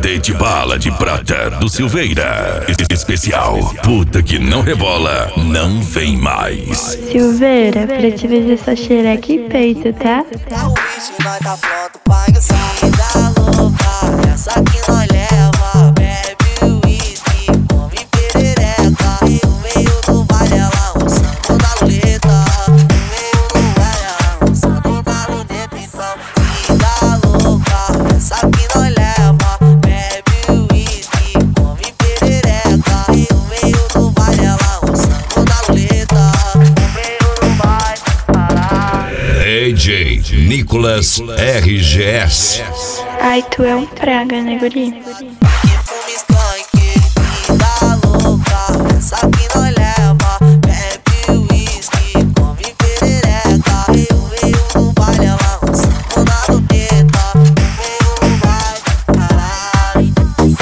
Cadete Bala de Prata do Silveira. Especial, puta que não rebola, não vem mais. Silveira, pra te ver essa xereca e peito, tá? O bicho nós tá pronto pra essa vida louca. Essa que nós leva, bebe uísque, come perereca. E o meio do baile ela roçando na luleta. O meio do baile ela roçando na luleta. Então, vida louca, essa que nós leva, bebe uísque, come perereca. E o meio do baile ela roçando na luleta. O meio do baile, caralho. DJ Nicolas RGS. Ai, tu é um praga, né, guri? Que fume skunk, vida louca. Essa que nós leva, bebe uísque, come perereca. E o meio do baile ela roçando na lupeta. O meio do baile, caralho.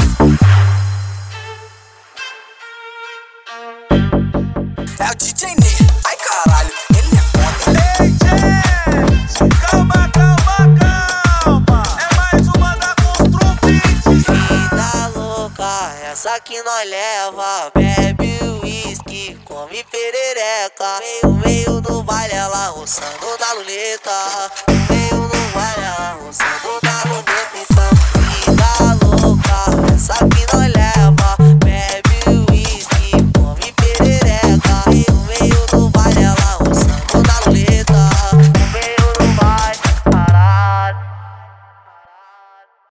É o DJ Ney, ai caralho, ele é foda. Calma, calma, calma. É mais uma da Construfit. Vida louca, essa que nós leva, bebe uísque, come perereca. Meio do baile ela roçando na luneta. Meio do baile ela